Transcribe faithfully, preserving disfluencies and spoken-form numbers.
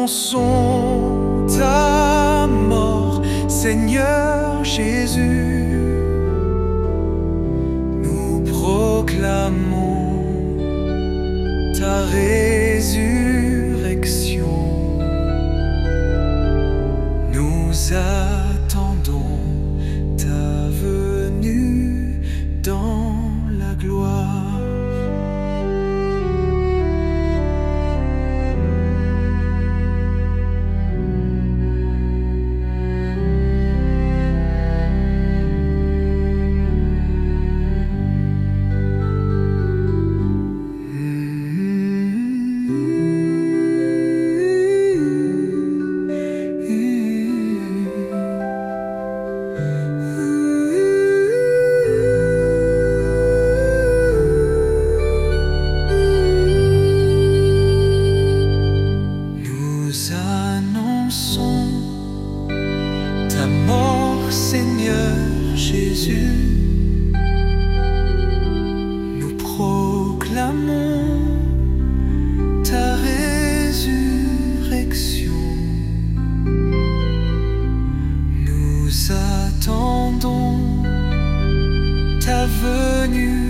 annonçons ta mort, Seigneur Jésus. Nous proclamons ta résurrection. Nous attendons ta venue dans la gloire. Ta mort, Seigneur Jésus, nous proclamons ta résurrection. Nous attendons ta venue